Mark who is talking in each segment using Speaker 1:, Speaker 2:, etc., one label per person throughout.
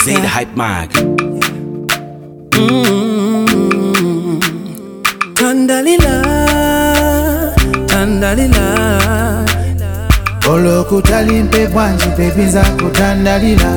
Speaker 1: Zaid Hype Mag.
Speaker 2: Tandalila, tandalila.
Speaker 3: Olo kutalimpe bwanji baby zako tandalila.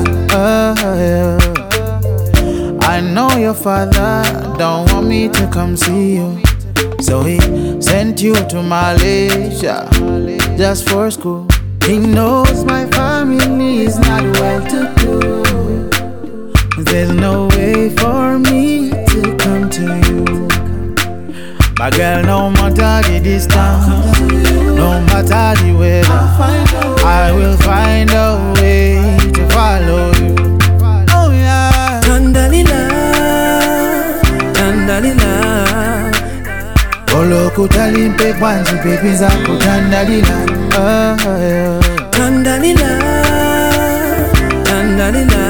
Speaker 3: I know your father don't want me to come see you, so he sent you to Malaysia just for school. He knows my family is not well to do. There's no way for me to come to you. My girl, no matter the distance, no matter the weather, I will find a way to follow you. Oh yeah.
Speaker 2: Tandalila, tandalila.
Speaker 3: Olo kutalimpe bwanji baby zako tandalila.
Speaker 2: Tandalila, tandalila.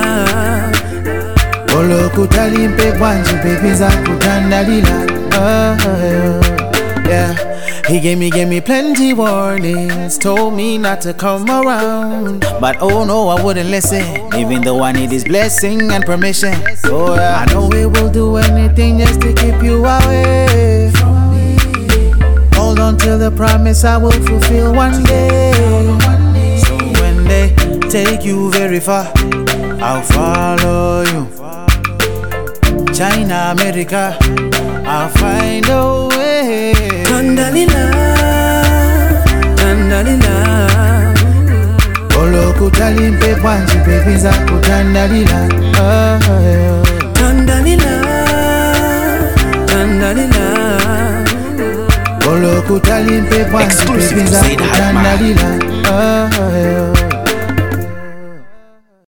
Speaker 3: Olo kutalimpe bwanji baby zako tandalila. Yeah, he gave me plenty warnings, told me not to come around, but oh no, I wouldn't listen, even though I need his blessing and permission. Oh yeah, I know he will do anything just to keep you away from me. Hold on till the promise I will fulfill one day. So when they take you very far, I'll follow you. China, America, I'll find a way.
Speaker 2: Tandalila, tandalila.
Speaker 3: Olo kutalimpe bwanji baby zako tandalila.
Speaker 2: Tandalila, tandalila.
Speaker 3: Olo kutalimpe bwanji baby zako tandalila.